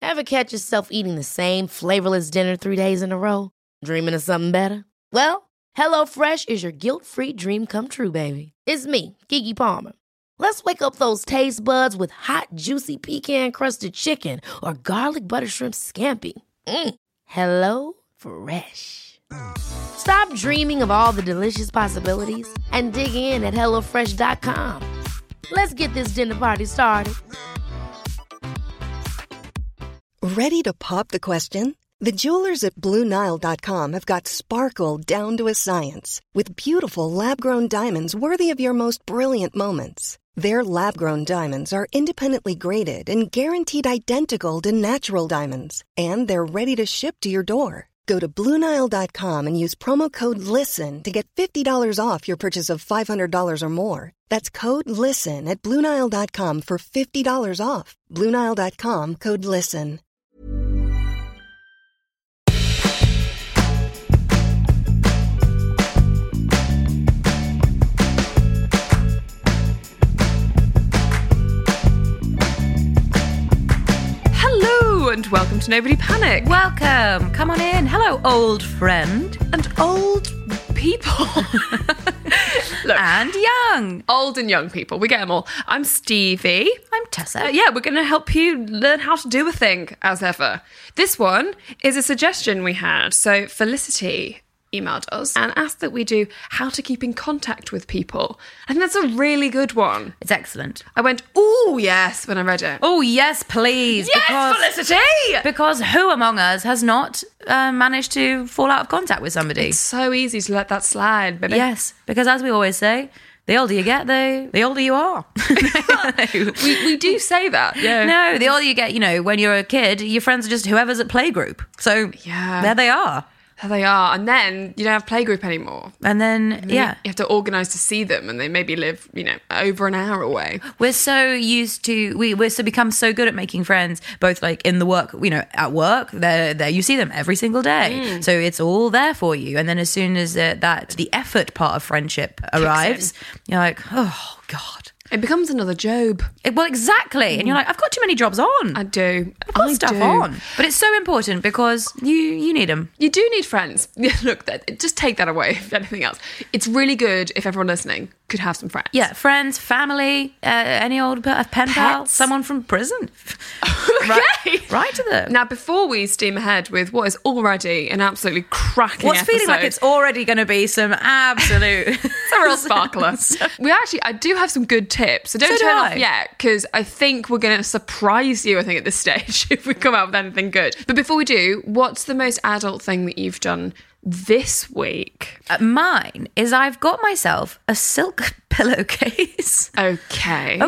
Ever catch yourself eating the same flavorless dinner 3 days in a row? Dreaming of something better? Well, HelloFresh is your guilt-free dream come true, baby. It's me, Keke Palmer. Let's wake up those taste buds with hot, juicy pecan-crusted chicken or garlic butter shrimp scampi. Hello Fresh. Stop dreaming of all the delicious possibilities and dig in at HelloFresh.com. Let's get this dinner party started. Ready to pop the question? The jewelers at BlueNile.com have got sparkle down to a science with beautiful lab-grown diamonds worthy of your most brilliant moments. Their lab-grown diamonds are independently graded and guaranteed identical to natural diamonds, and they're ready to ship to your door. Go to BlueNile.com and use promo code LISTEN to get $50 off your purchase of $500 or more. That's code LISTEN at BlueNile.com for $50 off. BlueNile.com, code LISTEN. And welcome to Nobody Panic. Welcome. Come on in. Hello, old friend. And old people. Look, and young. Old and young people. We get them all. I'm Stevie. I'm Tessa. Yeah, we're going to help you learn how to do a thing, as ever. This one is a suggestion we had. So Felicity emailed us and asked that we do how to keep in contact with people. I think that's a really good one. It's excellent. I went, ooh, yes, when I read it. Oh, yes, please. Yes, Felicity! Because who among us has not managed to fall out of contact with somebody? It's so easy to let that slide, baby. Yes, because as we always say, the older you get, the older you are. we do say that. Yeah. No, the older you get, when you're a kid, your friends are just whoever's at playgroup. So there they are. There they are. And then you don't have playgroup anymore. And then, You have to organise to see them, and they maybe live, over an hour away. We're so used to, we're so become so good at making friends, both like in the work, at work, there you see them every single day. So it's all there for you. And then as soon as the effort part of friendship arrives, you're like, oh, God. It becomes another Job. Well, exactly. And you're like, I've got too many jobs on. I do. I've got stuff on. But it's so important because you need them. You do need friends. Look, just take that away, if anything else. It's really good if everyone listening could have some friends. Yeah, friends, family, any old pen pal, someone from prison. Okay. Right to them. Now, before we steam ahead with what is already an absolutely cracking What's episode. feeling like it's already going to be some absolute... It's a real sparkler. I do have some good tips, so don't turn off yet, because I think we're going to surprise you, at this stage, if we come out with anything good. But before we do, what's the most adult thing that you've done this week? Mine is I've got myself a silk pillowcase. Okay.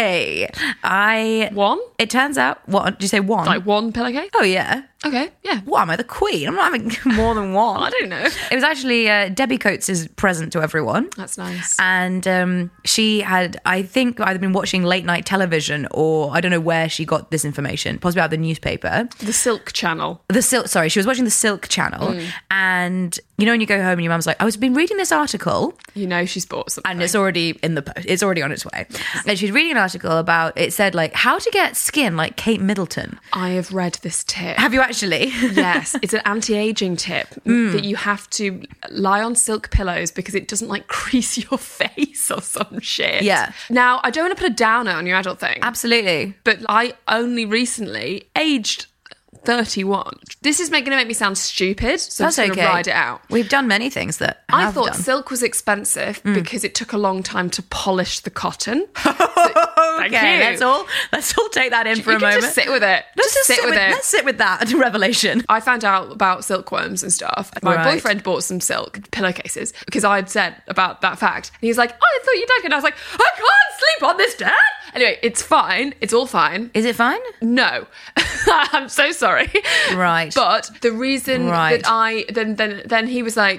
One? It turns out, what? Did you say one? Like one pillowcase? Oh, yeah. Okay, yeah. What, am I the queen? I'm not having more than one. I don't know. It was actually Debbie Coates' present to everyone. That's nice. And she had, I think, either been watching late night television or I don't know where she got this information, possibly out of the newspaper. The Silk Channel. She was watching the Silk Channel. And when you go home and your mum's like, I was been reading this article. She's bought something. And it's already in the post. It's already on its way. And she's reading an article about, it said like, how to get skin like Kate Middleton. I have read this tip. Have you actually? Yes, it's an anti-aging tip that you have to lie on silk pillows because it doesn't like crease your face or some shit. Yeah. Now, I don't want to put a downer on your adult thing. Absolutely. But I only recently aged 31. This is going to make me sound stupid, so That's I'm just going to ride it out. We've done many things that I thought silk was expensive because it took a long time to polish the cotton. Okay, let's all take that in for a moment. Just sit with it. Let's sit with that revelation. I found out about silkworms and stuff. My boyfriend bought some silk pillowcases because I'd said about that fact. And he was like, oh, I thought you died. And I was like, I can't sleep on this, Dad. Anyway, it's fine. It's all fine. Is it fine? No. I'm so sorry. Right. But the reason that then he was like,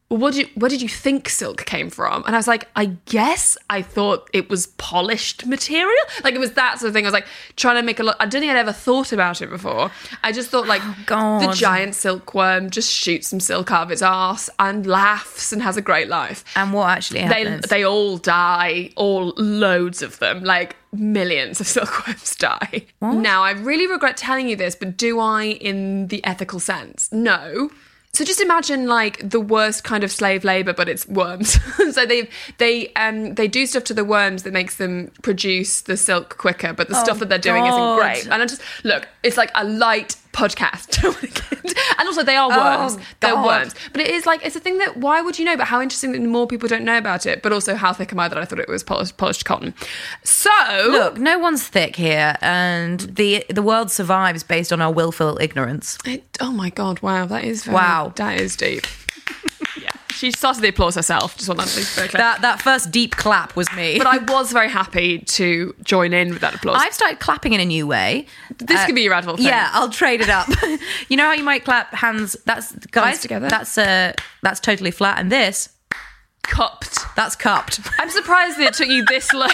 where did you think silk came from? And I was like, I guess I thought it was polished material. Like, it was that sort of thing. I was like trying to make a lot. I don't think I'd ever thought about it before. I just thought like the giant silkworm just shoots some silk out of its arse and laughs and has a great life. And what actually happens? They all die, loads of them, like millions of silkworms die. What? Now, I really regret telling you this, but do I in the ethical sense? No. So just imagine like the worst kind of slave labor, but it's worms. So they do stuff to the worms that makes them produce the silk quicker, but the stuff that they're doing isn't great. And I just look, it's like a light podcast. And also they are worms. They're worms. But it is like, it's a thing that, why would you know? But how interesting that more people don't know about it. But also how thick am I that I thought it was polished cotton. So look, no one's thick here, and the world survives based on our willful ignorance. Oh my God, wow, that is that is deep. Yeah. She started the applause herself. Just want that to be very clear. That first deep clap was me. But I was very happy to join in with that applause. I've started clapping in a new way. This could be your adult thing. Yeah, I'll trade it up. You know how you might clap hands? That's guys hands together. That's totally flat, and this. Cupped. That's cupped. I'm surprised that it took you this long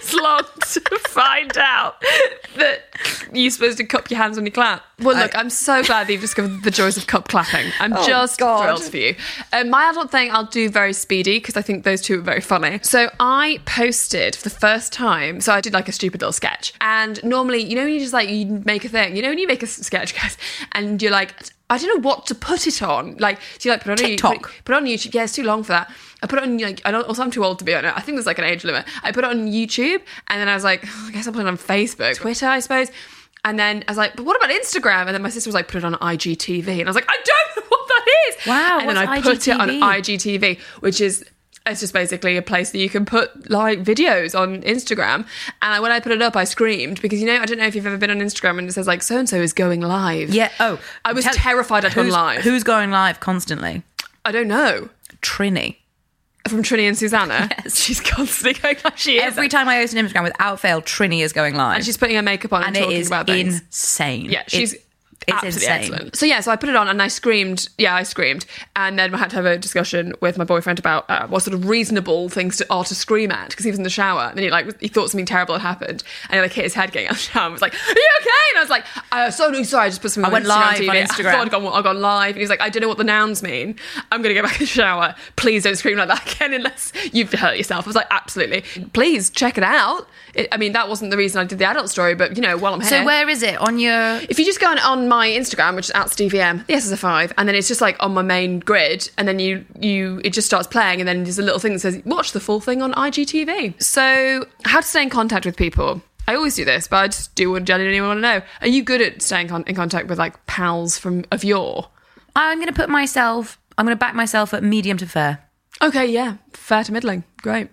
to find out that you're supposed to cup your hands when you clap. Well, look, I'm so glad that you've discovered the joys of cup clapping. I'm thrilled for you. My adult thing I'll do very speedy because I think those two are very funny. So I posted for the first time, so I did like a stupid little sketch. And normally, you know when you just like, you make a thing, you know when you make a sketch, guys, and you're like, I don't know what to put it on. Like, so you like put it on TikTok. Put it on YouTube. Yeah, it's too long for that. I put it on, like, I'm too old to be on it. I think there's like an age limit. I put it on YouTube, and then I was like, I guess I'll put it on Facebook, Twitter, I suppose. And then I was like, but what about Instagram? And then my sister was like, put it on IGTV. And I was like, I don't know what that is. Wow, and then I put it on IGTV, which is, it's just basically a place that you can put like videos on Instagram. And when I put it up, I screamed because, you know, I don't know if you've ever been on Instagram and it says like, so-and-so is going live. Yeah. Oh, I was terrified I'd gone live. Who's going live constantly? I don't know. Trini. From Trini and Susanna? Yes. She's constantly going live. She is. Every time I open Instagram, without fail, Trini is going live. And she's putting her makeup on and talking about things. It is insane. Yeah, she's absolutely insane. Excellent. So yeah, so I put it on and I screamed. Yeah, I screamed. And then I had to have a discussion with my boyfriend about what sort of reasonable things are to scream at, because he was in the shower and he thought something terrible had happened and he like hit his head getting out of the shower and was like, are you okay? And I was like, sorry, I just put something on live on Instagram. I thought I'd gone live. And he's like, I don't know what the nouns mean. I'm going to go back in the shower. Please don't scream like that again unless you've hurt yourself. I was like, absolutely. Please check it out. That wasn't the reason I did the adult story, but you know, while I'm here. So where is it? On your... If you just go on my Instagram, which is @SteveM, the S is a 5, and then it's just like on my main grid, and then it just starts playing, and then there's a little thing that says, watch the full thing on IGTV. So, how to stay in contact with people. I always do this, but I just do what genuinely want to know. Are you good at staying in contact with like pals of yore? I'm going to back myself at medium to fair. Okay, yeah. Fair to middling. Great.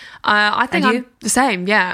I think I'm the same, yeah.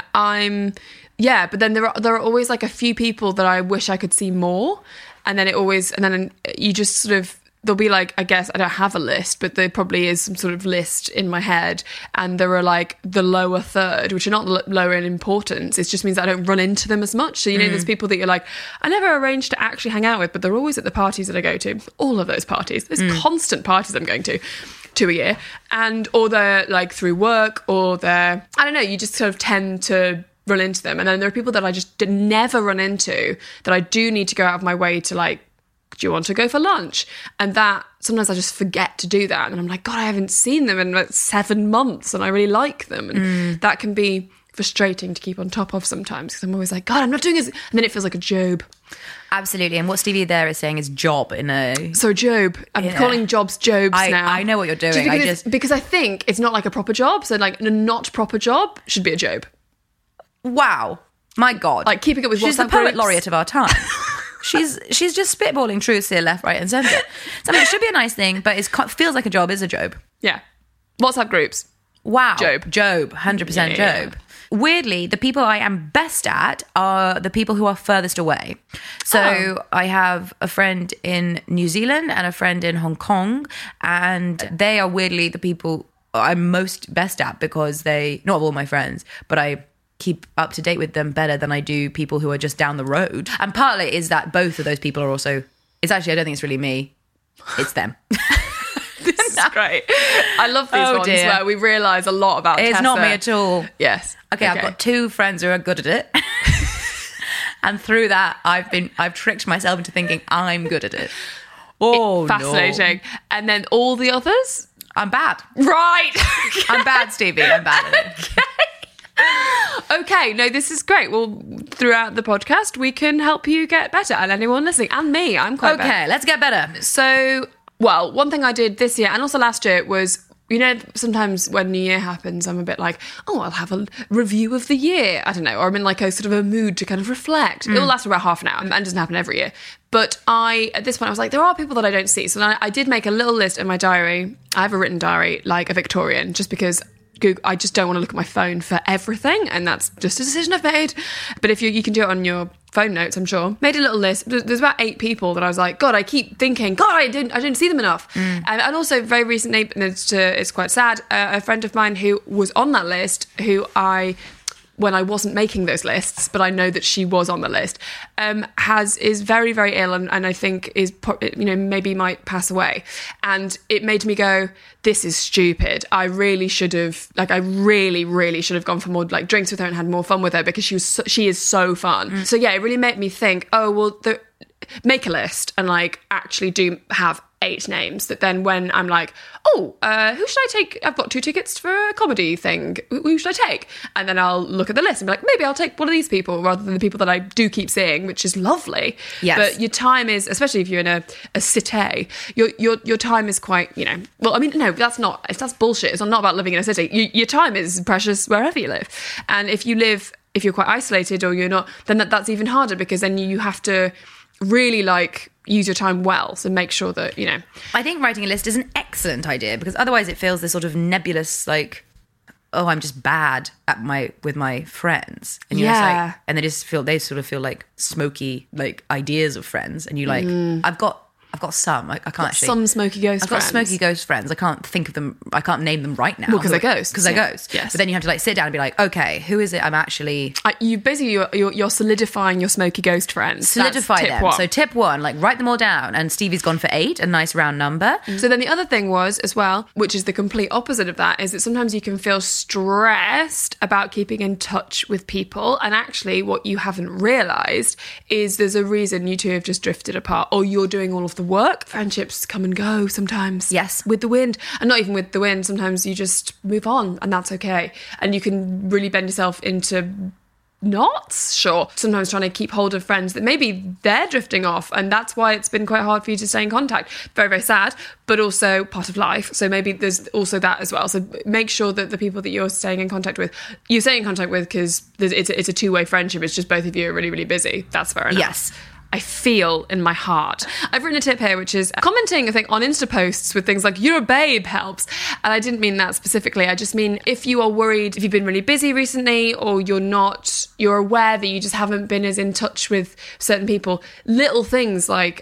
But then there are always like a few people that I wish I could see more. And then you just sort of, there'll be like, I guess I don't have a list, but there probably is some sort of list in my head. And there are like the lower third, which are not lower in importance. It just means that I don't run into them as much. So, you know, there's people that you're like, I never arranged to actually hang out with, but they're always at the parties that I go to. All of those parties. There's constant parties I'm going to a year. Or they're like through work, or they're, I don't know, you just sort of tend to run into them. And then there are people that I just never run into that I do need to go out of my way to like, do you want to go for lunch? And that sometimes I just forget to do that. And I'm like, God, I haven't seen them in like 7 months and I really like them. And that can be frustrating to keep on top of sometimes, because I'm always like, God, I'm not doing this. And then it feels like a job. Absolutely. And what Stevie there is saying is job in a... So job. I'm calling jobs jobs now. I know what you're doing. Because I think it's not like a proper job. So like a not proper job should be a job. Wow. My God. Like keeping up with She's WhatsApp the poet groups. laureate of our time. She's just spitballing truths here, left, right and centre. So I mean, it should be a nice thing, but it feels like a job is a job. Yeah. WhatsApp groups. Wow. Job. 100% Yeah. Job. Weirdly, the people I am best at are the people who are furthest away. So I have a friend in New Zealand and a friend in Hong Kong, and they are weirdly the people I'm most best at, because they, not of all my friends, but I keep up to date with them better than I do people who are just down the road. And partly is that both of those people are also, it's actually, I don't think it's really me, it's them. This is great. I love these ones where we realise a lot about Tessa. It's not me at all. Yes. Okay, I've got 2 friends who are good at it. And through that, I've tricked myself into thinking I'm good at it. Oh, fascinating. No. And then all the others? I'm bad. Right. I'm bad, Stevie. I'm bad at it. Okay, no, this is great. Well, throughout the podcast, we can help you get better, and anyone listening, and me, I'm quite bad. Okay, let's get better. So, well, one thing I did this year and also last year was, you know, sometimes when New Year happens, I'm a bit like, oh, I'll have a review of the year. I don't know, or I'm in like a sort of a mood to kind of reflect. It'll last about half an hour, and it doesn't happen every year. But at this point, I was like, there are people that I don't see. So then I did make a little list in my diary. I have a written diary, like a Victorian, just because I just don't want to look at my phone for everything, and that's just a decision I've made. But if you can do it on your phone notes, I'm sure. Made a little list. There's about 8 people that I was like, God, I keep thinking, God, I didn't see them enough. And also very recently, and it's quite sad, a friend of mine who was on that list, who when I wasn't making those lists, but I know that she was on the list, is very, very ill, and I think is, you know, maybe might pass away. And it made me go, this is stupid. I really should have, like, I really, really should have gone for more like drinks with her and had more fun with her, because she is so fun. So yeah, it really made me think, oh, well, make a list and like actually do have 8 names that then when I'm like, oh, who should I take? I've got 2 tickets for a comedy thing. Who should I take? And then I'll look at the list and be like, maybe I'll take one of these people rather than the people that I do keep seeing, which is lovely. Yes. But your time is, especially if you're in a cité, your time is quite, you know, well, I mean, no, that's bullshit. It's not about living in a city. Your time is precious wherever you live. And if you're quite isolated or you're not, then that's even harder, because then you have to really like use your time well, so make sure that, you know. I think writing a list is an excellent idea, because otherwise it feels this sort of nebulous, like, oh, I'm just bad with my friends, and you're just like, and they sort of feel like smoky, like ideas of friends, and you like, I've got some. I can't actually. Some smoky ghost friends. I've got smoky ghost friends. I can't think of them. I can't name them right now. Well, because they're ghosts. Because they're ghosts. Yes. But then you have to like sit down and be like, okay, who is it? I'm actually. You're solidifying your smoky ghost friends. Solidify That's them. Tip 1. So tip 1, like write them all down. And Stevie's gone for 8, a nice round number. So then the other thing was as well, which is the complete opposite of that, is that sometimes you can feel stressed about keeping in touch with people. And actually what you haven't realised is there's a reason you two have just drifted apart, or you're doing all of the work. Friendships come and go sometimes. Yes. With the wind. And not even with the wind. Sometimes you just move on, and that's okay. And you can really bend yourself into knots, sure. Sometimes trying to keep hold of friends that maybe they're drifting off, and that's why it's been quite hard for you to stay in contact. Very, very sad, but also part of life. So maybe there's also that as well. So make sure that the people that you're staying in contact with, because it's a two-way friendship. It's just both of you are really, really busy. That's fair enough. Yes. I feel in my heart. I've written a tip here, which is commenting, I think, on Insta posts with things like, you're a babe helps. And I didn't mean that specifically. I just mean if you are worried, if you've been really busy recently, or you're aware that you just haven't been as in touch with certain people, little things like,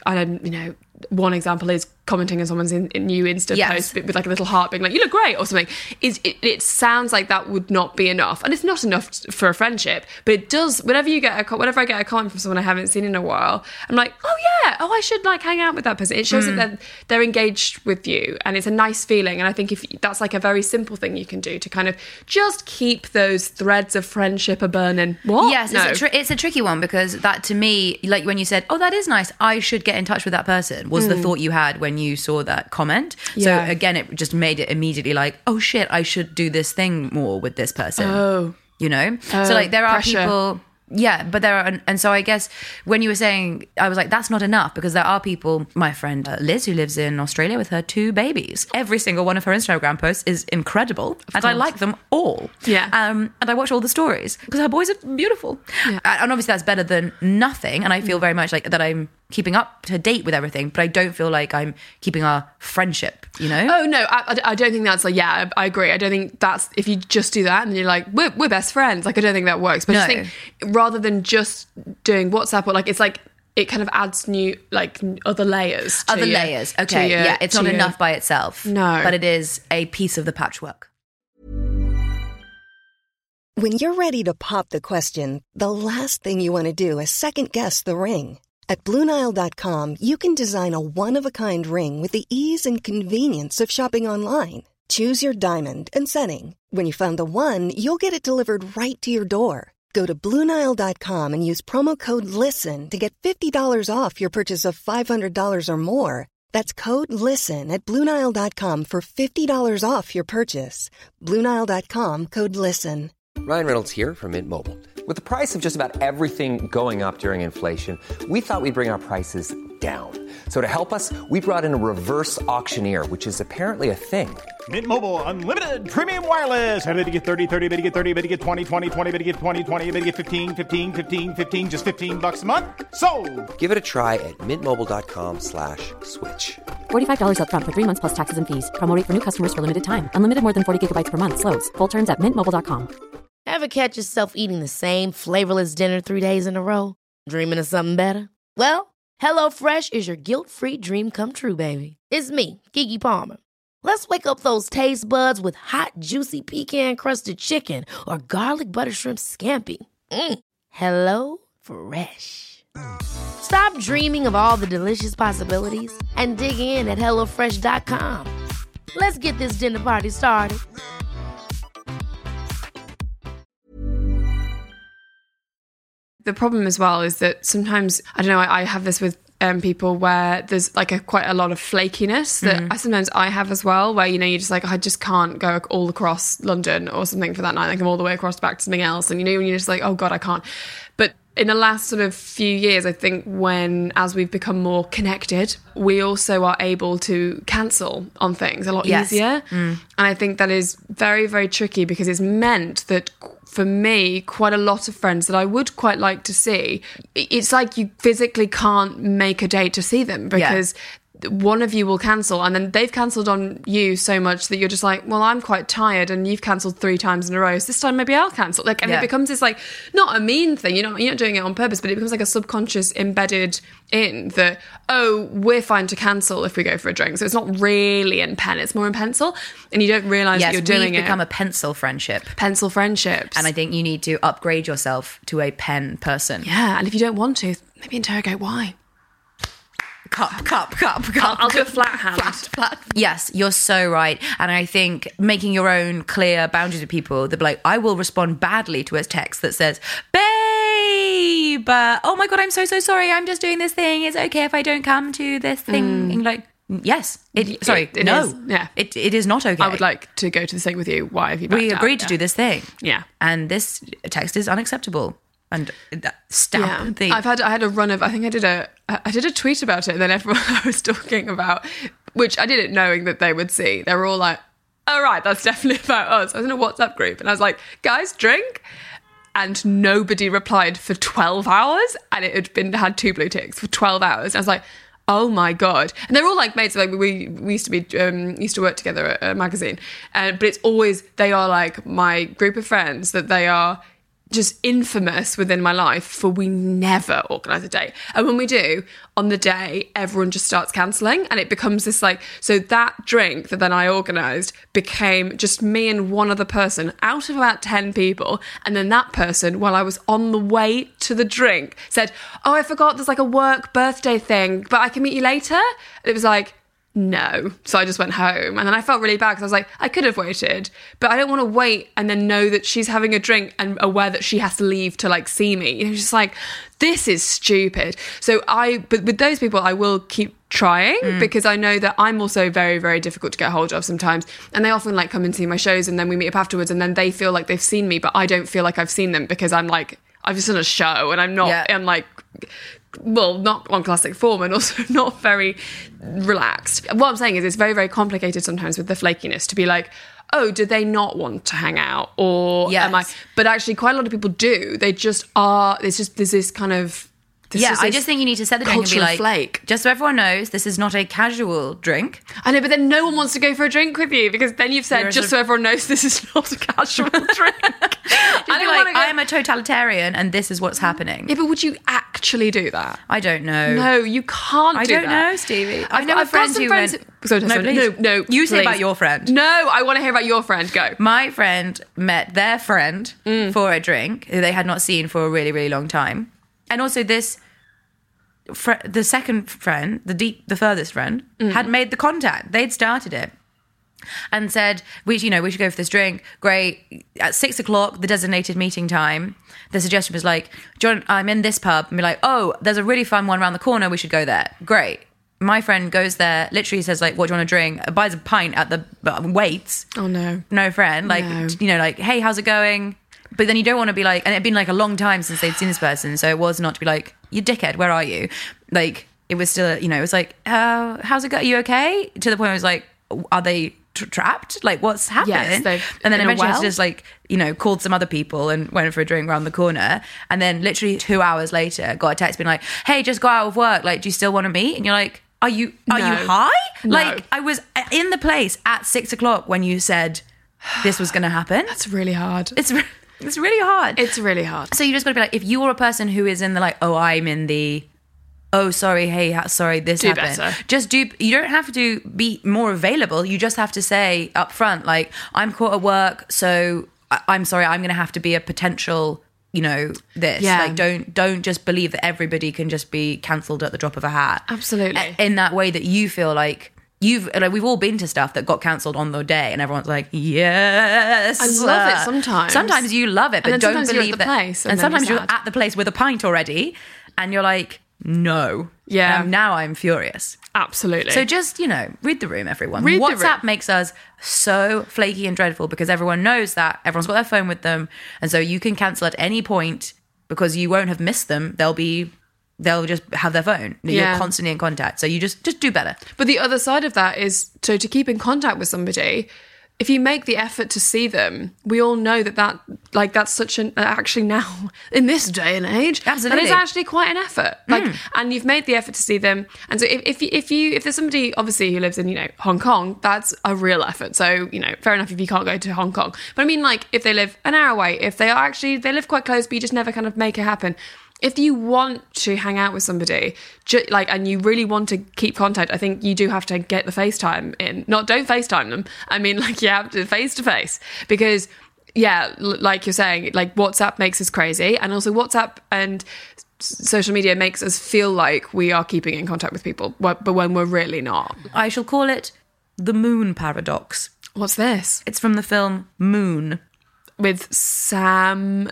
one example is commenting on someone's new Insta post with like a little heart being like, you look great or something. It sounds like that would not be enough, and it's not enough for a friendship, but it does. Whenever I get a comment from someone I haven't seen in a while, I'm like, I should like hang out with that person. It shows that they're engaged with you, and it's a nice feeling. And I think if that's like a very simple thing you can do to kind of just keep those threads of friendship a burning. What? Yes, no. It's a tricky one, because that to me, like when you said, oh, that is nice, I should get in touch with that person, was the thought you had when you saw that comment. Yeah. So again, it just made it immediately like, oh shit, I should do this thing more with this person. Oh. You know? So like there are pressure. people... Yeah, but there are, and so I guess when you were saying, I was like, that's not enough, because there are people, my friend Liz, who lives in Australia with her 2 babies. Every single one of her Instagram posts is incredible, and I like them all. Yeah. And I watch all the stories, because her boys are beautiful. Yeah. And obviously that's better than nothing, and I feel very much like that I'm keeping up to date with everything, but I don't feel like I'm keeping our friendship, you know? Oh, no, I don't think that's like, I agree. I don't think that's, if you just do that and you're like, we're best friends, like, I don't think that works. But I just think rather than just doing WhatsApp, or like, it's like, it kind of adds new, like, other layers. Okay, yeah, it's not enough by itself. No. But it is a piece of the patchwork. When you're ready to pop the question, the last thing you want to do is second-guess the ring. At BlueNile.com, you can design a one-of-a-kind ring with the ease and convenience of shopping online. Choose your diamond and setting. When you find the one, you'll get it delivered right to your door. Go to BlueNile.com and use promo code LISTEN to get $50 off your purchase of $500 or more. That's code LISTEN at BlueNile.com for $50 off your purchase. BlueNile.com, code LISTEN. Ryan Reynolds here from Mint Mobile. With the price of just about everything going up during inflation, we thought we'd bring our prices down. So to help us, we brought in a reverse auctioneer, which is apparently a thing. Mint Mobile Unlimited Premium Wireless. How to get 30, 30, bit to get 30, bit to get 20, 20, 20, bit to get 20, 20, bit to get 15, 15, 15, 15, just $15 a month? Sold! Give it a try at mintmobile.com/switch. $45 up front for 3 months plus taxes and fees. Promo rate for new customers for limited time. Unlimited more than 40 gigabytes per month. Slows full terms at mintmobile.com. Ever catch yourself eating the same flavorless dinner 3 days in a row? Dreaming of something better? Well, HelloFresh is your guilt-free dream come true, baby. It's me, Keke Palmer. Let's wake up those taste buds with hot, juicy pecan-crusted chicken or garlic butter shrimp scampi. Hello Fresh. Stop dreaming of all the delicious possibilities and dig in at HelloFresh.com. Let's get this dinner party started. The problem as well is that sometimes, I don't know, I have this with people where there's like quite a lot of flakiness that I have as well, where, you know, you're just like, I just can't go all across London or something for that night. Like I'm all the way across back to something else. And, you know, you're just like, oh God, I can't. But in the last sort of few years, I think as we've become more connected, we also are able to cancel on things a lot easier. And I think that is very, very tricky because it's meant that for me, quite a lot of friends that I would quite like to see, it's like you physically can't make a date to see them because one of you will cancel and then they've cancelled on you so much that you're just like, well, I'm quite tired and you've cancelled 3 times in a row, so this time maybe I'll cancel. Like, and it becomes this like, not a mean thing, you're not doing it on purpose, but it becomes like a subconscious embedded in that, oh, we're fine to cancel if we go for a drink. So it's not really in pen, it's more in pencil, and you don't realise that you're doing it. Yes, we've become a pencil friendship. Pencil friendships. And I think you need to upgrade yourself to a pen person. Yeah, and if you don't want to, maybe interrogate why. Cup. I'll do a flat hand. Flat. Yes, you're so right. And I think making your own clear boundaries with people, they're like, I will respond badly to a text that says, babe, oh my God, I'm so sorry. I'm just doing this thing. It's okay if I don't come to this thing. And like, yes. It is. Yeah. It is not okay. I would like to go to this thing with you. Why have you backed We agreed to do this thing. Yeah. And this text is unacceptable. And that stamp thing. I had a run of, I think I did a tweet about it, and then everyone I was talking about, which I did it knowing that they would see, they were all like, oh right, that's definitely about us. I was in a WhatsApp group and I was like, guys, drink? And nobody replied for 12 hours, and it had 2 blue ticks for 12 hours. And I was like, oh my God. And they're all like mates. Like we used to work together at a magazine, but it's always, they are like my group of friends that they are just infamous within my life for we never organise a date. And when we do, on the day, everyone just starts cancelling, and it becomes this like, so that drink that then I organised became just me and one other person out of about 10 people. And then that person, while I was on the way to the drink, said, oh, I forgot there's like a work birthday thing, but I can meet you later. And it was like, no. So I just went home, and then I felt really bad because I was like, I could have waited, but I don't want to wait and then know that she's having a drink and aware that she has to leave to like see me. You know, just like, this is stupid. So but with those people, I will keep trying because I know that I'm also very, very difficult to get hold of sometimes. And they often like come and see my shows, and then we meet up afterwards, and then they feel like they've seen me, but I don't feel like I've seen them because I'm like, I've just done a show and I'm not, I'm like, well, not on classic form, and also not very relaxed. What I'm saying is it's very, very complicated sometimes with the flakiness to be like, oh, do they not want to hang out? Or am I? But actually quite a lot of people do. They just are, there's this kind of... I just think you need to set the drink and be like, flake. Just so everyone knows, this is not a casual drink. I know, but then no one wants to go for a drink with you because then you've said, so everyone knows this is not a casual drink. Just be like, I am a totalitarian and this is what's happening. Yeah, but would you actually do that? I don't know. No, you can't do that. I don't know, Stevie. I know a friend who went... No, you say about your friend. No, I want to hear about your friend. Go. My friend met their friend for a drink who they had not seen for a really, really long time. And also this the second friend, the furthest friend, had made the contact. They'd started it. And said, we should go for this drink. Great. At 6 o'clock, the designated meeting time, the suggestion was like, John, I'm in this pub. And be like, oh, there's a really fun one around the corner. We should go there. Great. My friend goes there, literally says like, what do you want to drink? Buys a pint at the, waits. Oh no. No friend. Like, no. Like, hey, how's it going? But then you don't want to be like, and it'd been like a long time since they'd seen this person. So it was not to be like, you dickhead, where are you? Like, it was still, it was like, how's it going? Are you okay? To the point where I was like, are they trapped? Like, what's happening? Yes, and then eventually just like, called some other people and went for a drink around the corner. And then literally 2 hours later, got a text being like, hey, just got out of work. Like, do you still want to meet? And you're like, are you high? No. Like, I was in the place at 6 o'clock when you said this was going to happen. That's really hard. It's really hard. It's really hard. So you just got to be like, if you are a person who is in the like, oh, I'm in the, oh, sorry, hey, sorry, this happened. Better. You don't have to be more available. You just have to say up front, like, I'm caught at work, so I'm sorry, I'm going to have to be a potential, this. Yeah. Like, don't just believe that everybody can just be cancelled at the drop of a hat. Absolutely. In that way that you feel like, we've all been to stuff that got cancelled on the day, and everyone's like, yes. I love it sometimes. Sometimes you love it, but and don't believe believe that. Place, and sometimes you're at the place with a pint already, and you're like, no. Yeah. Now I'm furious. Absolutely. So just, read the room, everyone. Read the WhatsApp room. makes us so flaky and dreadful because everyone knows that everyone's got their phone with them. And so you can cancel at any point because you won't have missed them. They'll just have their phone. Yeah. You're constantly in contact. So you just do better. But the other side of that is, so to keep in contact with somebody, if you make the effort to see them, we all know that's such an, actually now, in this day and age, absolutely, that is actually quite an effort. And you've made the effort to see them. And so if there's somebody, obviously, who lives in, Hong Kong, that's a real effort. So, fair enough if you can't go to Hong Kong. But I mean, like, if they live an hour away, if they live quite close, but you just never kind of make it happen. If you want to hang out with somebody, and you really want to keep contact, I think you do have to get the FaceTime in. Don't FaceTime them. I mean, like, you have to face-to-face. Because, yeah, like you're saying, like, WhatsApp makes us crazy. And also WhatsApp and social media makes us feel like we are keeping in contact with people, but when we're really not. I shall call it the Moon Paradox. What's this? It's from the film Moon. With Sam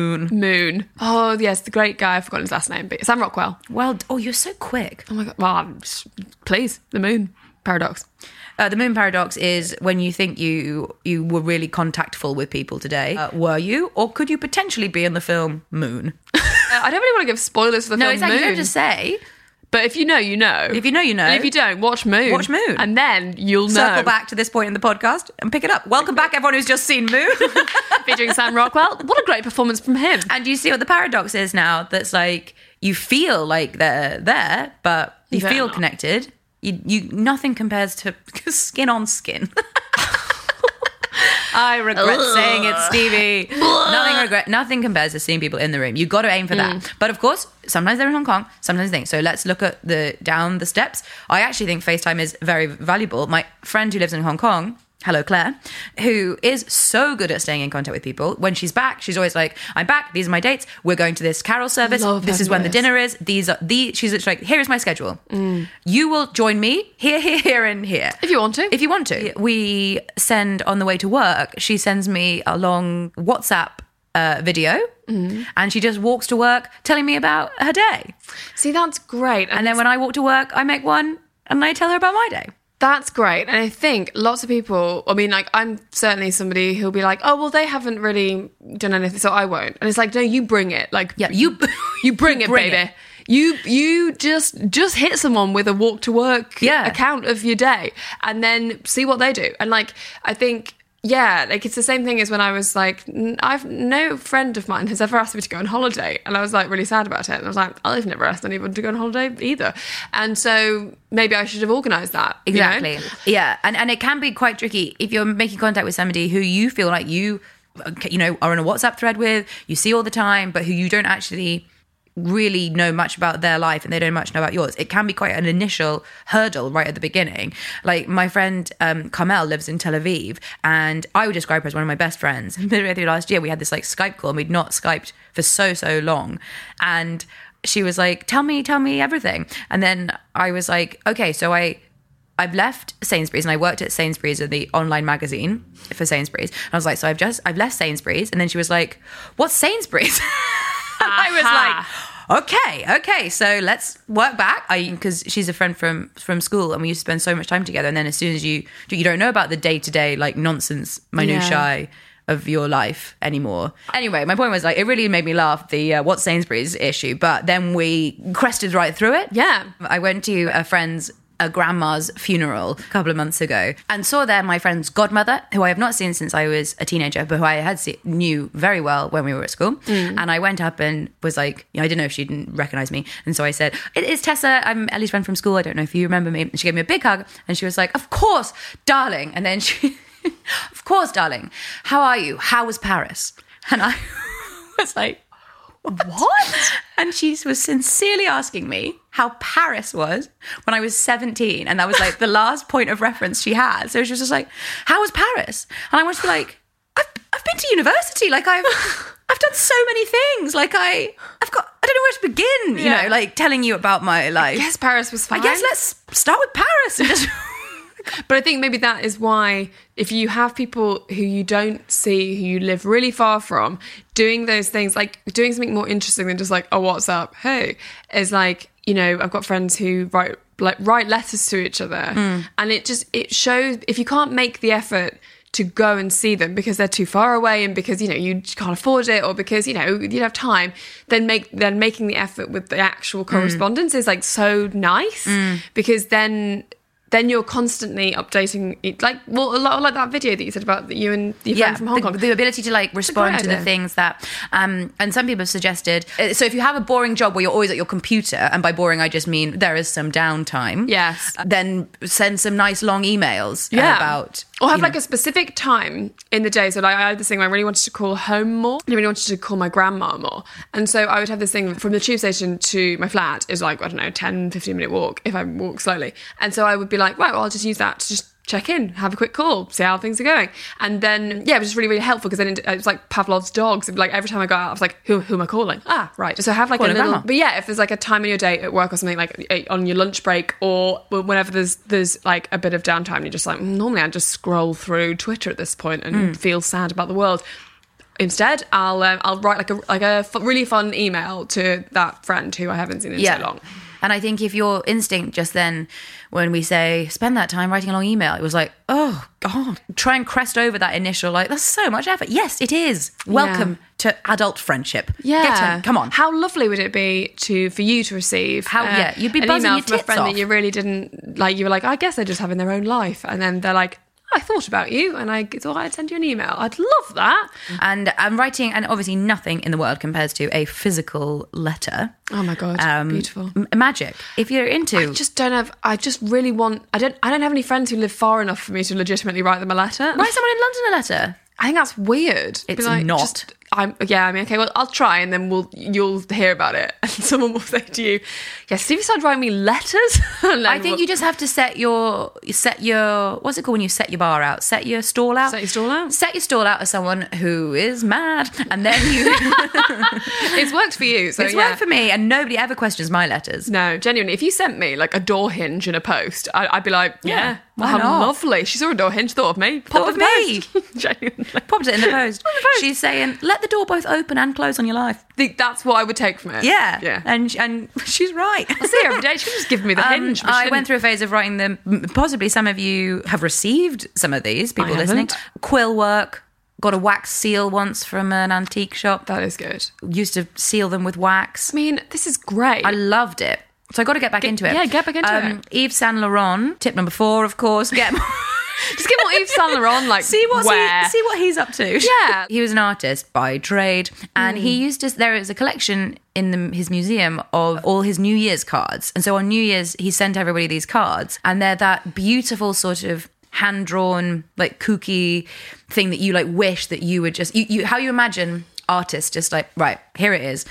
Moon. Oh, yes, the great guy. I've forgotten his last name, but Sam Rockwell. Well, you're so quick. Oh my God. Well, please, the Moon Paradox. The Moon Paradox is when you think you were really contactful with people today. Were you? Or could you potentially be in the film Moon? I don't really want to give spoilers for the film exactly. Moon. You don't just say. But if you know, you know. If you know, you know. And if you don't, watch Moon. Watch Moon. And then you'll know. Circle back to this point in the podcast and pick it up. Welcome back, everyone who's just seen Moon. Featuring Sam Rockwell. What a great performance from him. And you see what the paradox is now. That's like, you feel like they're there, but you feel connected. You nothing compares to skin on skin. I regret saying it, Stevie. Nothing compares to seeing people in the room. You've got to aim for that. But of course, sometimes they're in Hong Kong, sometimes they think. So let's look at down the steps. I actually think FaceTime is very valuable. My friend who lives in Hong Kong, hello Claire, who is so good at staying in contact with people. When she's back, she's always like, I'm back, these are my dates, we're going to this carol service, this is when the dinner is, she's like, here is my schedule. You will join me here and here. If you want to. We send on the way to work, she sends me a long WhatsApp video, and she just walks to work telling me about her day. See, that's great. And then when I walk to work, I make one and I tell her about my day. That's great. And I think lots of people, I mean, like, I'm certainly somebody who'll be like, oh, well, they haven't really done anything, so I won't. And it's like, no, you bring it. Like, yeah, you bring it, baby. You just hit someone with a walk to work account of your day and then see what they do. And like, I think, yeah, like, it's the same thing as when I was like, no friend of mine has ever asked me to go on holiday. And I was like really sad about it. And I was like, I've never asked anyone to go on holiday either. And so maybe I should have organised that. Exactly. You know? Yeah. And it can be quite tricky if you're making contact with somebody who you feel like you are in a WhatsApp thread with, you see all the time, but who you don't actually really know much about their life and they don't much know about yours. It can be quite an initial hurdle right at the beginning. Like, my friend Carmel lives in Tel Aviv, and I would describe her as one of my best friends. Midway through last year, we had this like Skype call, and we'd not Skyped for so long. And she was like, tell me everything. And then I was like, okay, so I've left Sainsbury's and I worked at Sainsbury's in the online magazine for Sainsbury's. And I was like, so I've left Sainsbury's. And then she was like, what's Sainsbury's? And I was like, okay, so let's work back. Because she's a friend from school and we used to spend so much time together. And then as soon as you don't know about the day-to-day like nonsense minutiae of your life anymore. Anyway, my point was like, it really made me laugh, the what's Sainsbury's issue. But then we crested right through it. Yeah. I went to a grandma's funeral a couple of months ago and saw there my friend's godmother, who I have not seen since I was a teenager, but who I knew very well when we were at school. And I went up and was like, I didn't know if she didn't recognize me. And so I said, it's Tessa, I'm Ellie's friend from school. I don't know if you remember me. And she gave me a big hug and she was like, of course, darling. And then she, of course, darling. How are you? How was Paris? And I was like, what? And she was sincerely asking me how Paris was when I was 17. And that was like the last point of reference she had. So she was just like, how was Paris? And I wanted to be like, I've been to university. Like I've done so many things. Like I don't know where to begin, you know, like telling you about my life. I guess Paris was fine. I guess let's start with Paris and just... But I think maybe that is why if you have people who you don't see, who you live really far from, doing those things, like doing something more interesting than just like, oh, what's up? Hey, is like, you know, I've got friends who write letters to each other. And it shows, if you can't make the effort to go and see them because they're too far away and because, you know, you can't afford it or because, you know, you don't have time, then making the effort with the actual correspondence is like so nice because then you're constantly updating it. Like, well, a lot like that video that you said about you and your friend from Hong Kong. The ability to like respond to the things that, and some people have suggested, so if you have a boring job where you're always at your computer, and by boring I just mean there is some downtime. Yes. Then send some nice long emails about... Or have like a specific time in the day. So like I had this thing where I really wanted to call home more. I really wanted to call my grandma more. And so I would have this thing from the tube station to my flat is like, I don't know, 10, 15 minute walk if I walk slowly. And so I would be like, right, well, I'll just use that to just check in, have a quick call, see how things are going. And then, yeah, it was just really, really helpful because then it was like Pavlov's dogs. Like every time I got out, I was like, who am I calling? Ah, right. So have like a little, grandma. But yeah, if there's like a time in your day at work or something like on your lunch break or whenever there's like a bit of downtime, you're just like, normally I just scroll through Twitter at this point and feel sad about the world. Instead, I'll write like a really fun email to that friend who I haven't seen in so long. And I think if your instinct just then, when we say, spend that time writing a long email, it was like, oh, God, try and crest over that initial, like, that's so much effort. Yes, it is. Welcome to adult friendship. Yeah. Come on. How lovely would it be for you to receive you'd be an buzzing email your from a tits friend off. that you really didn't, like, you were like, I guess they're just having their own life. And then they're like, I thought about you and I thought I'd send you an email. I'd love that. And I'm writing, and obviously nothing in the world compares to a physical letter. Oh my God, beautiful. Magic. If you're into... I don't have any friends who live far enough for me to legitimately write them a letter. Write someone in London a letter. I think that's weird. It's like, not. Okay, well, I'll try and then you'll hear about it. And someone will say to you, yeah, Stevie started writing me letters. I think you just have to set your, what's it called when you set your bar out? Set your stall out? Set your stall out? Set your stall out as someone who is mad. And then you... It's worked for you. So it's worked for me, and nobody ever questions my letters. No, genuinely. If you sent me like a door hinge in a post, I'd be like, yeah. Why how not? Lovely. She saw a door hinge, thought of me. Thought of me. Genuinely. Popped it in the post. She's saying, let the door both open and close on your life. That's what I would take from it. Yeah. And she's right. I see her every day. She can just give me the hinge. I went through a phase of writing them. Possibly some of you have received some of these, people listening. Quill work. Got a wax seal once from an antique shop. That is good. Used to seal them with wax. I mean, this is great. I loved it. So I got to get back into it. Yeah, get back into it. Yves Saint Laurent, tip number 4, of course. Just get more Yves Saint Laurent, like, see what he's up to. Yeah. He was an artist by trade, and he used to, there is a collection in his museum of all his New Year's cards. And so on New Year's, he sent everybody these cards, and they're that beautiful sort of hand-drawn, like, kooky thing that you, like, wish that you would just, how you imagine artists just like, right, here it is.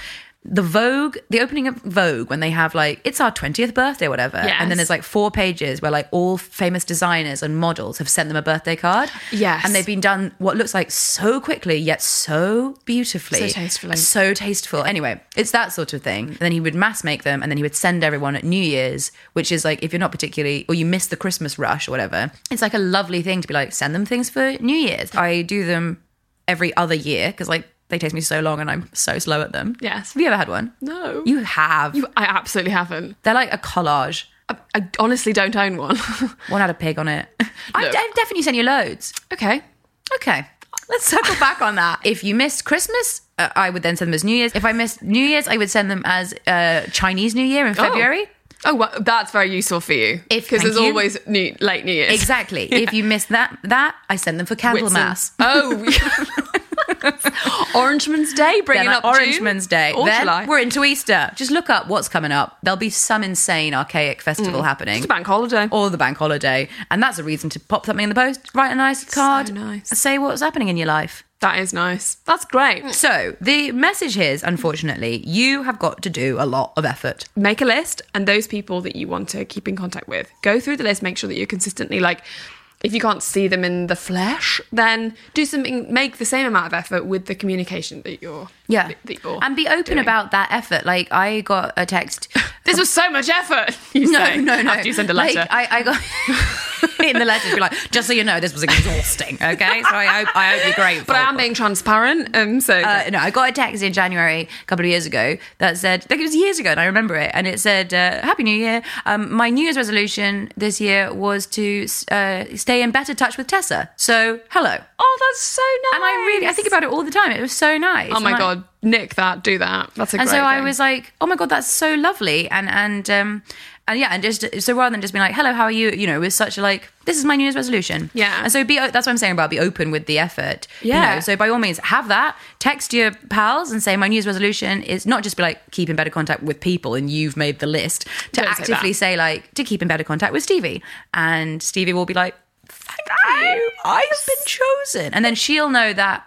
the opening of Vogue, when they have like, it's our 20th birthday or whatever. Yes. And then there's like 4 pages where like all famous designers and models have sent them a birthday card. Yes. And they've been done what looks like so quickly, yet so beautifully. So tastefully. So tasteful. Anyway, it's that sort of thing. And then he would mass make them, and then he would send everyone at New Year's, which is like, if you're not particularly, or you miss the Christmas rush or whatever, it's like a lovely thing to be like, send them things for New Year's. I do them every other year because like, they take me so long and I'm so slow at them. Yes. Have you ever had one? No. You have. I absolutely haven't. They're like a collage. I honestly don't own one. One had a pig on it. I've definitely sent you loads. Okay. Let's circle back on that. If you missed Christmas, I would then send them as New Year's. If I missed New Year's, I would send them as Chinese New Year in February. Oh, well, that's very useful for you. Because there's always late New Year's. Exactly. Yeah. If you missed that, I send them for Candlemas. Orangeman's Day, bringing up Orangeman's Day. Or then July. We're into Easter. Just look up what's coming up. There'll be some insane archaic festival happening. It's a bank holiday. Or the bank holiday. And that's a reason to pop something in the post, write a nice card, nice. Say what's happening in your life. That is nice. That's great. So the message is, unfortunately, you have got to do a lot of effort. Make a list, and those people that you want to keep in contact with, go through the list, make sure that you're consistently like, if you can't see them in the flesh, then do something, make the same amount of effort with the communication that you're and be open doing. about that effort. Like, I got a text. This was so much effort. You say, No. After you send a letter. Like, I got in the letter, be like, just so you know, this was exhausting. Okay, so I hope you're grateful. But I am being transparent, so no, I got a text in January a couple of years ago that said, like, it was years ago, and I remember it, and it said, "Happy New Year. My New Year's resolution this year was to stay in better touch with Tessa. So, hello." Oh, that's so nice. And I think about it all the time. It was so nice. Oh my God, nick that, do that. That's a great And so thing. I was like, oh my God, that's so lovely. And just so rather than just being like, hello, how are you? You know, it was such a like, this is my New Year's resolution. Yeah. And so that's what I'm saying about be open with the effort. Yeah. You know, so by all means, have that. Text your pals and say my New Year's resolution is not just be like, keep in better contact with people and you've made the list. To Don't actively say like, to keep in better contact with Stevie. And Stevie will be like, thank you. I have been chosen. And then she'll know that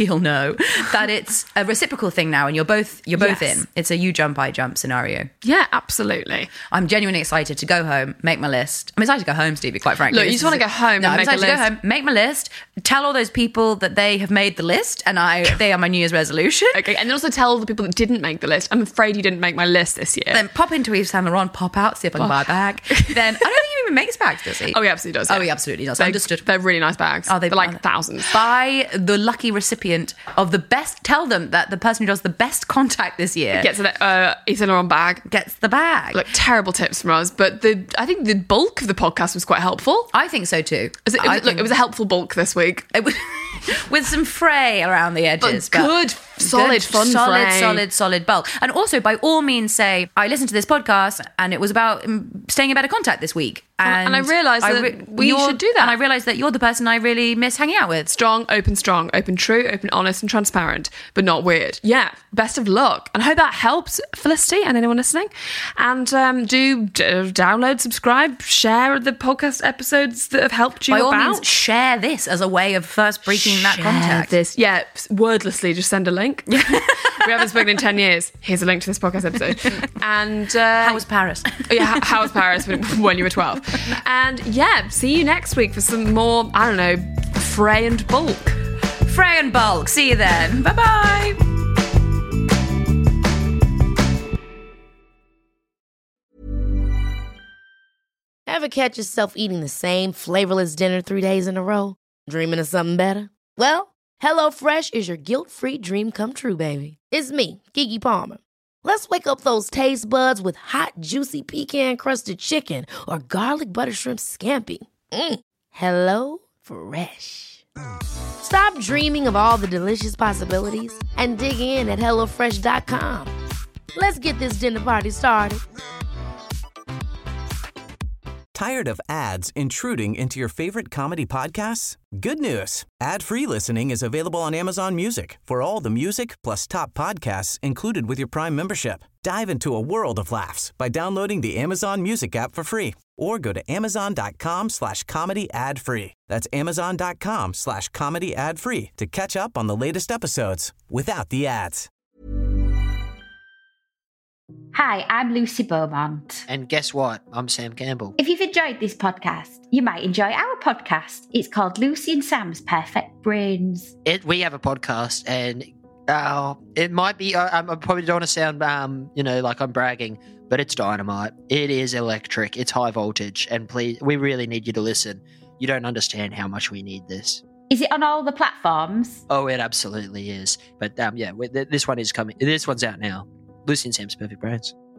it's a reciprocal thing now, and you're both in. It's a you jump, I jump scenario. Yeah, absolutely. I'm genuinely excited to go home, make my list. I'm excited to go home, Stevie, quite frankly. Look, you just want to go home and make a list. I'm excited to go home, make my list, tell all those people that they have made the list, and they are my New Year's resolution. Okay, and then also tell the people that didn't make the list, I'm afraid you didn't make my list this year. Then pop into Yves Saint Laurent, pop out, see if I can buy a bag. Then, I don't think he even makes bags, does he? Oh, he absolutely does. Oh, yeah. he absolutely does. They're, Understood. They're really nice bags. Oh, they're like thousands. Buy the lucky recipient of the best. Tell them that the person who does the best contact this year Gets an Yves Saint Laurent bag. gets the bag. Look, terrible tips from us, but I think the bulk of the podcast was quite helpful. I think so too. It was a helpful bulk this week. It was, with some fray around the edges. But good, solid, fun fray. Solid bulk. And also, by all means, say, I listened to this podcast and it was about staying in better contact this week. And I realised that we should do that. And I realised that you're the person I really miss hanging out with. Strong, open, true, open, honest, and transparent, but not weird. Yeah, best of luck. And I hope that helps Felicity and anyone listening. And do download, subscribe, share the podcast episodes that have helped you By all about. means, share this as a way of first breaking that contact. Yeah, wordlessly, just send a link. We haven't spoken in 10 years. Here's a link to this podcast episode. And how was Paris? Yeah, how was Paris when you were 12? And yeah, see you next week for some more, I don't know, fray and bulk. Fray and bulk. See you then. Bye-bye. Ever catch yourself eating the same flavorless dinner 3 days in a row? Dreaming of something better? Well, HelloFresh is your guilt-free dream come true, baby. It's me, Keke Palmer. Let's wake up those taste buds with hot, juicy pecan-crusted chicken or garlic butter shrimp scampi. Hello Fresh. Stop dreaming of all the delicious possibilities and dig in at HelloFresh.com. Let's get this dinner party started. Tired of ads intruding into your favorite comedy podcasts? Good news. Ad-free listening is available on Amazon Music for all the music plus top podcasts included with your Prime membership. Dive into a world of laughs by downloading the Amazon Music app for free or go to amazon.com/comedy ad-free. That's amazon.com/comedy ad-free to catch up on the latest episodes without the ads. Hi, I'm Lucy Beaumont. And guess what? I'm Sam Campbell. If you've enjoyed this podcast, you might enjoy our podcast. It's called Lucy and Sam's Perfect Brains. We have a podcast, and it might be, I probably don't want to sound, like I'm bragging, but it's dynamite. It is electric. It's high voltage. And please, we really need you to listen. You don't understand how much we need this. Is it on all the platforms? Oh, it absolutely is. But this one is coming. This one's out now. Lucy and Sam's Perfect Brains.